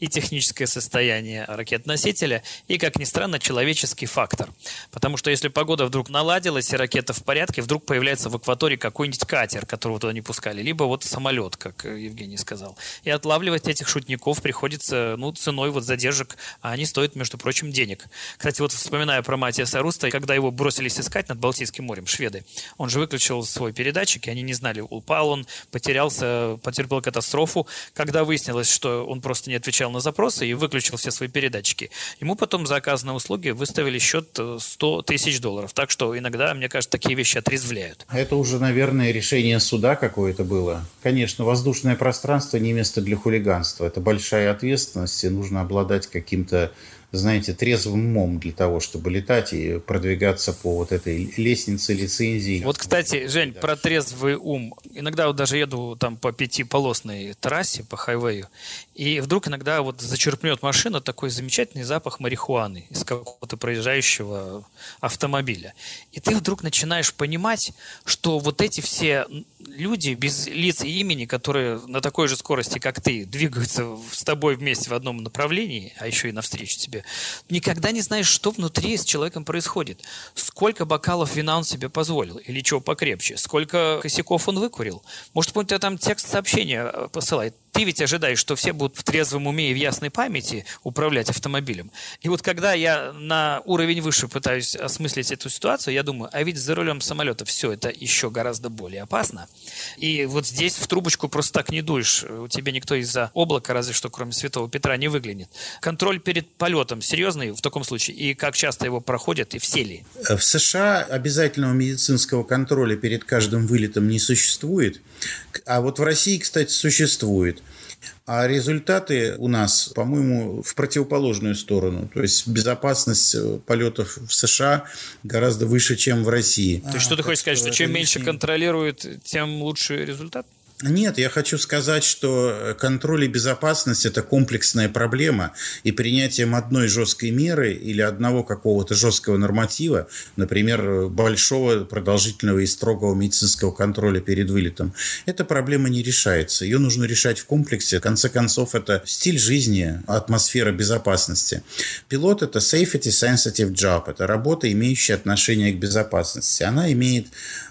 [SPEAKER 2] и техническое состояние ракет-носителя, и, как ни странно, человеческий фактор. Потому что если погода вдруг наладилась, и ракета в порядке, вдруг появляется в акватории какой-нибудь катер, которого туда не пускали, либо вот самолет, как Евгений сказал. И отлавливать этих шутников приходится, ну, ценой вот задержек, а они стоят, между прочим, денег. Кстати, вот вспоминая про Матиаса Руста, когда его бросились искать над Балтийским морем, шведы, он же выключил свой передатчик, и они не знали, упал он, потерялся, потерпел катастрофу. Когда выяснилось, что он просто не отвечал на запросы и выключил все свои передатчики, ему потом за оказанные услуги выставили счет сто тысяч долларов. Так что иногда, мне кажется, такие вещи отрезвляют.
[SPEAKER 4] Это уже, наверное, решение суда какое-то было. Конечно, воздушное пространство не место для хулиганства. Это большая ответственность, и нужно обладать каким-то, знаете, трезвым умом для того, чтобы летать и продвигаться по вот этой лестнице лицензий.
[SPEAKER 2] Вот, кстати, Жень, да. Про трезвый ум. Иногда вот даже еду там по пятиполосной трассе, по хайвею, и вдруг иногда вот зачерпнет машина такой замечательный запах марихуаны из какого-то проезжающего автомобиля. И ты вдруг начинаешь понимать, что вот эти все люди без лиц и имени, которые на такой же скорости, как ты, двигаются с тобой вместе в одном направлении, а еще и навстречу тебе, никогда не знаешь, что внутри с человеком происходит. Сколько бокалов вина он себе позволил, или чего покрепче, сколько косяков он выкурил. Может быть, он там текст сообщения посылает. Ты ведь ожидаешь, что все будут в трезвом уме и в ясной памяти управлять автомобилем. И вот когда я на уровень выше пытаюсь осмыслить эту ситуацию, я думаю, а ведь за рулем самолета все это еще гораздо более опасно. И вот здесь в трубочку просто так не дуешь. У тебя никто из-за облака, разве что кроме Святого Петра, не выглянет. Контроль перед полетом серьезный в таком случае? И как часто его проходят, и все ли?
[SPEAKER 4] В США обязательного медицинского контроля перед каждым вылетом не существует. А вот в России, кстати, существует. А результаты у нас, по-моему, в противоположную сторону. То есть безопасность полетов в США гораздо выше, чем в России.
[SPEAKER 2] То есть а, что ты хочешь сказать, что чем меньше контролируют, тем лучше результат?
[SPEAKER 4] Нет, я хочу сказать, что контроль и безопасность – это комплексная проблема, и принятием одной жесткой меры или одного какого-то жесткого норматива, например, большого, продолжительного и строгого медицинского контроля перед вылетом, эта проблема не решается. Ее нужно решать в комплексе. В конце концов, это стиль жизни, атмосфера безопасности. Пилот – это safety sensitive job, это работа, имеющая отношение к безопасности. Она имеет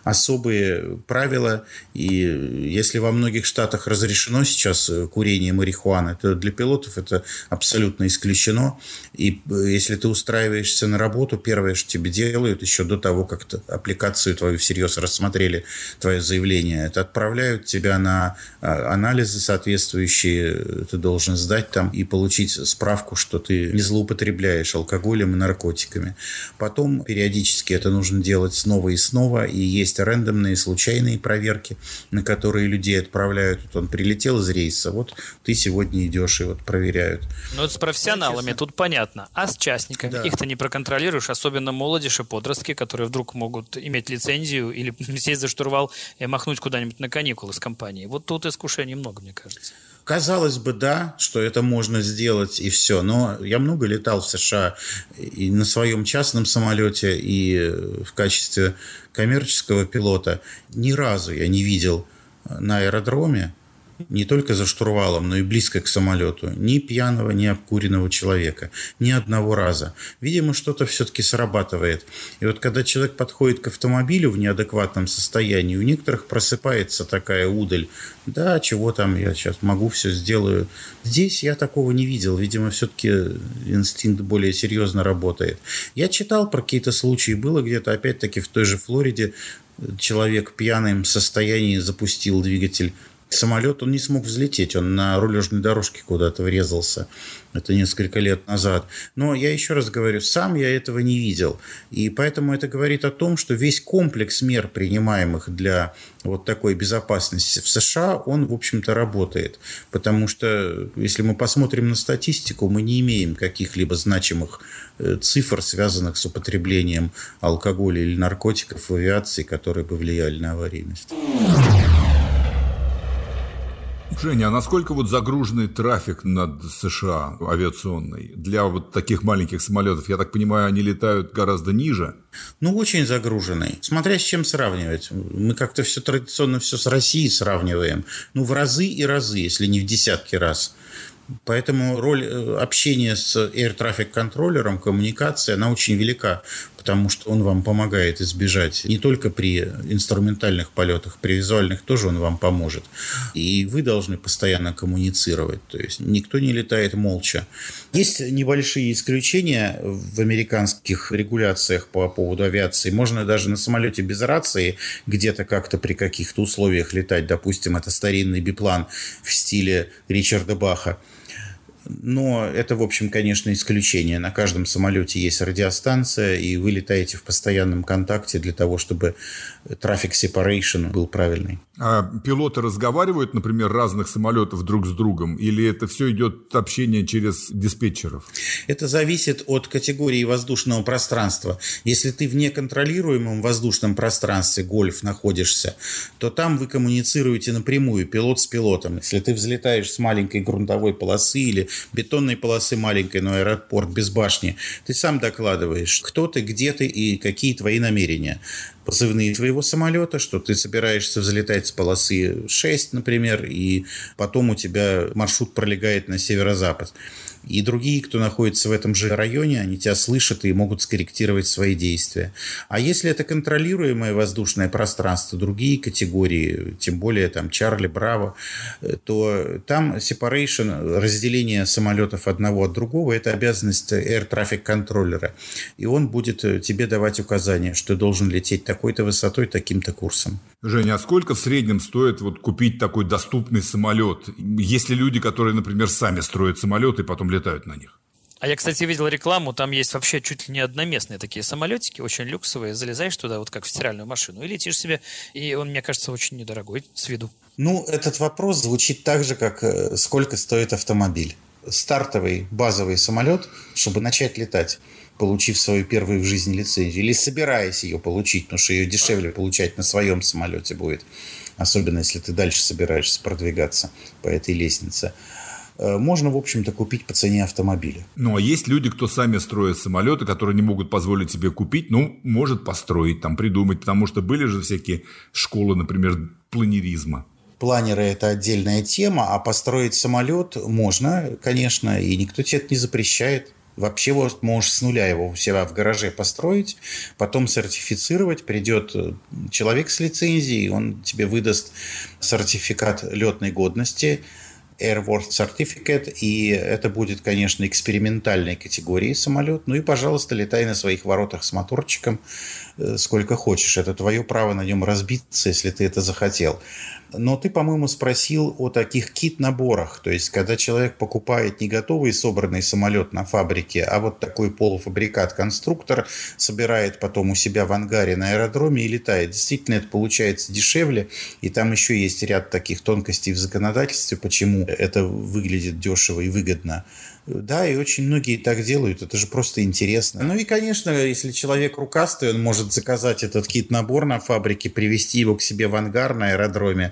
[SPEAKER 4] особые правила, и если во многих штатах разрешено сейчас курение марихуаны, то для пилотов это абсолютно исключено. И если ты устраиваешься на работу, первое, что тебе делают еще до того, как аппликацию твою всерьез рассмотрели, твое заявление, это отправляют тебя на анализы соответствующие, ты должен сдать там и получить справку, что ты не злоупотребляешь алкоголем и наркотиками. Потом периодически это нужно делать снова и снова, и есть рандомные, случайные проверки, на которые людей отправляют. Вот он прилетел из рейса, вот ты сегодня идешь, и вот проверяют.
[SPEAKER 2] Ну, это с профессионалами, ну, тут понятно. А с частниками? Да. Их ты не проконтролируешь, особенно молодежи, подростки, которые вдруг могут иметь лицензию или сесть за штурвал и махнуть куда-нибудь на каникулы с компанией. Вот тут искушений много, мне кажется.
[SPEAKER 4] Казалось бы, да, что это можно сделать и все, но я много летал в США и на своем частном самолете, и в качестве коммерческого пилота. Ни разу я не видел на аэродроме, не только за штурвалом, но и близко к самолету, ни пьяного, ни обкуренного человека. Ни одного раза. Видимо, что-то все-таки срабатывает. И вот когда человек подходит к автомобилю в неадекватном состоянии, у некоторых просыпается такая удаль. Да, чего там, я сейчас могу, все сделаю. Здесь я такого не видел. Видимо, все-таки инстинкт более серьезно работает. Я читал про какие-то случаи. Было где-то, опять-таки, в той же Флориде человек в пьяном состоянии запустил двигатель. Самолет, он не смог взлететь, он на рулежной дорожке куда-то врезался. Это несколько лет назад. Но я еще раз говорю, сам я этого не видел. И поэтому это говорит о том, что весь комплекс мер, принимаемых для вот такой безопасности в США, он, в общем-то, работает. Потому что, если мы посмотрим на статистику, мы не имеем каких-либо значимых цифр, связанных с употреблением алкоголя или наркотиков в авиации, которые бы влияли на аварийность.
[SPEAKER 1] Женя, а насколько вот загруженный трафик над США авиационный для вот таких маленьких самолетов? Я так понимаю, они летают гораздо ниже?
[SPEAKER 4] Ну, очень загруженный. Смотря с чем сравнивать. Мы как-то все традиционно все с Россией сравниваем. Ну, в разы и разы, если не в десятки раз. Поэтому роль общения с Air Traffic контроллером, коммуникация, она очень велика, потому что он вам помогает избежать не только при инструментальных полетах, при визуальных тоже он вам поможет. И вы должны постоянно коммуницировать, то есть никто не летает молча. Есть небольшие исключения в американских регуляциях по поводу авиации. Можно даже на самолете без рации где-то как-то при каких-то условиях летать. Допустим, это старинный биплан в стиле Ричарда Баха. Но это, в общем, конечно, исключение. На каждом самолете есть радиостанция, и вы летаете в постоянном контакте для того, чтобы traffic separation был правильный.
[SPEAKER 1] А пилоты разговаривают, например, разных самолетов друг с другом? Или это все идет общение через диспетчеров?
[SPEAKER 4] Это зависит от категории воздушного пространства. Если ты в неконтролируемом воздушном пространстве, гольф, находишься, то там вы коммуницируете напрямую, пилот с пилотом. Если ты взлетаешь с маленькой грунтовой полосы или бетонной полосы маленькой, но аэропорт без башни, ты сам докладываешь, кто ты, где ты и какие твои намерения. Позывные твоего самолета, что ты собираешься взлетать с полосы шесть, например, и потом у тебя маршрут пролегает на северо-запад. И другие, кто находится в этом же районе, они тебя слышат и могут скорректировать свои действия. А если это контролируемое воздушное пространство, другие категории, тем более там Чарли, Браво, то там separation, разделение самолетов одного от другого, это обязанность Air Traffic контроллера. И он будет тебе давать указания, что ты должен лететь такой-то высотой, таким-то курсом.
[SPEAKER 1] Женя, а сколько в среднем стоит вот купить такой доступный самолет? Есть ли люди, которые, например, сами строят самолеты и потом летают на них?
[SPEAKER 2] А я, кстати, видел рекламу, там есть вообще чуть ли не одноместные такие самолетики, очень люксовые, залезаешь туда, вот как в стиральную машину, и летишь себе, и он, мне кажется, очень недорогой с виду.
[SPEAKER 4] Ну, этот вопрос звучит так же, как сколько стоит автомобиль. Стартовый базовый самолет, чтобы начать летать, получив свою первую в жизни лицензию, или собираясь ее получить, потому что ее дешевле получать на своем самолете будет, особенно если ты дальше собираешься продвигаться по этой лестнице, можно, в общем-то, купить по цене автомобиля.
[SPEAKER 1] Ну, а есть люди, кто сами строят самолеты, которые не могут позволить себе купить, ну, может построить, там, придумать, потому что были же всякие школы, например, планеризма.
[SPEAKER 4] Планеры – это отдельная тема, а построить самолет можно, конечно, и никто тебе это не запрещает. Вообще вот можешь с нуля его у себя в гараже построить, потом сертифицировать. Придет человек с лицензией, он тебе выдаст сертификат летной годности, Airworthy Certificate, и это будет, конечно, экспериментальной категории самолет. Ну и, пожалуйста, летай на своих воротах с моторчиком сколько хочешь. Это твое право на нем разбиться, если ты это захотел. Но ты, по-моему, спросил о таких кит-наборах. То есть, когда человек покупает не готовый собранный самолет на фабрике, а вот такой полуфабрикат-конструктор, собирает потом у себя в ангаре на аэродроме и летает. Действительно, это получается дешевле. И там еще есть ряд таких тонкостей в законодательстве, почему это выглядит дешево и выгодно. Да, и очень многие так делают, это же просто интересно. Ну и, конечно, если человек рукастый, он может заказать этот кит-набор на фабрике, привезти его к себе в ангар на аэродроме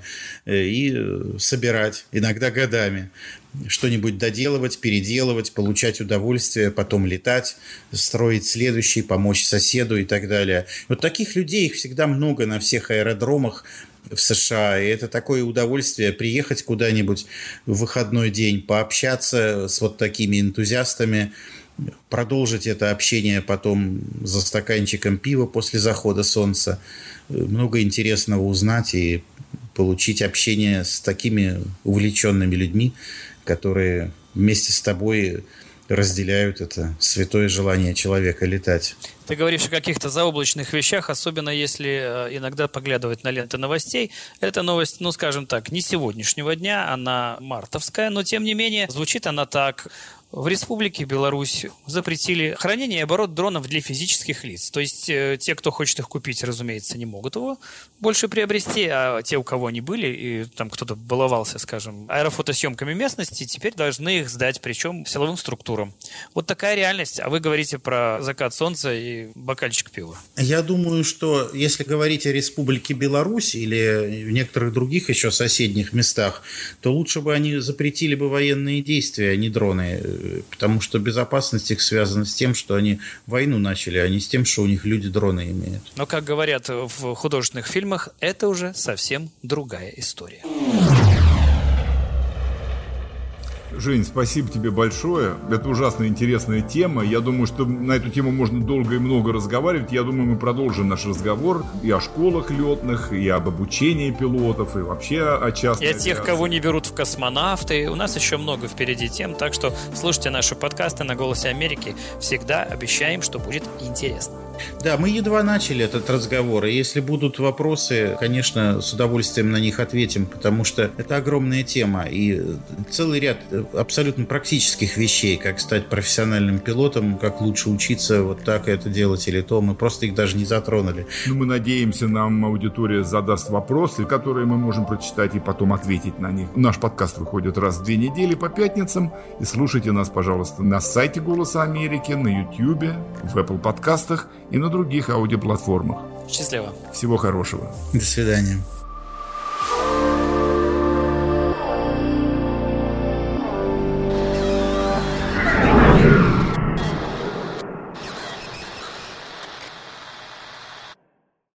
[SPEAKER 4] и собирать, иногда годами. Что-нибудь доделывать, переделывать, получать удовольствие, потом летать, строить следующий, помочь соседу и так далее. Вот таких людей, их всегда много на всех аэродромах в США, и это такое удовольствие приехать куда-нибудь в выходной день, пообщаться с вот такими энтузиастами, продолжить это общение потом за стаканчиком пива после захода солнца, много интересного узнать и получить общение с такими увлеченными людьми, которые вместе с тобой разделяют это святое желание человека летать.
[SPEAKER 2] Ты говоришь о каких-то заоблачных вещах, особенно если иногда поглядывать на ленты новостей. Это новость, ну, скажем так, не сегодняшнего дня, она мартовская, но, тем не менее, звучит она так. В Республике Беларусь запретили хранение и оборот дронов для физических лиц. То есть э, те, кто хочет их купить, разумеется, не могут его больше приобрести, а те, у кого они были, и там кто-то баловался, скажем, аэрофотосъемками местности, теперь должны их сдать, причем силовым структурам. Вот такая реальность. А вы говорите про закат солнца и бокальчик пива.
[SPEAKER 4] Я думаю, что если говорить о Республике Беларусь или в некоторых других еще соседних местах, то лучше бы они запретили бы военные действия, а не дроны. Потому что безопасность их связана с тем, что они войну начали, а не с тем, что у них люди дроны имеют.
[SPEAKER 2] Но, как говорят в художественных фильмах, это уже совсем другая история.
[SPEAKER 1] Жень, спасибо тебе большое. Это ужасно интересная тема. Я думаю, что на эту тему можно долго и много разговаривать. Я думаю, мы продолжим наш разговор и о школах летных, и об обучении пилотов, и вообще о частной
[SPEAKER 2] И о тех, кого не берут в космонавты. У нас еще много впереди тем, так что слушайте наши подкасты на «Голосе Америки». Всегда обещаем, что будет интересно.
[SPEAKER 4] Да, мы едва начали этот разговор, и если будут вопросы, конечно, с удовольствием на них ответим, потому что это огромная тема, и целый ряд абсолютно практических вещей, как стать профессиональным пилотом, как лучше учиться вот так это делать или то, мы просто их даже не затронули.
[SPEAKER 1] Ну, мы надеемся, нам аудитория задаст вопросы, которые мы можем прочитать и потом ответить на них. Наш подкаст выходит раз в две недели по пятницам, и слушайте нас, пожалуйста, на сайте «Голоса Америки», на Ютьюбе, в Apple подкастах и на других аудиоплатформах.
[SPEAKER 2] Счастливо.
[SPEAKER 1] Всего хорошего.
[SPEAKER 4] До свидания.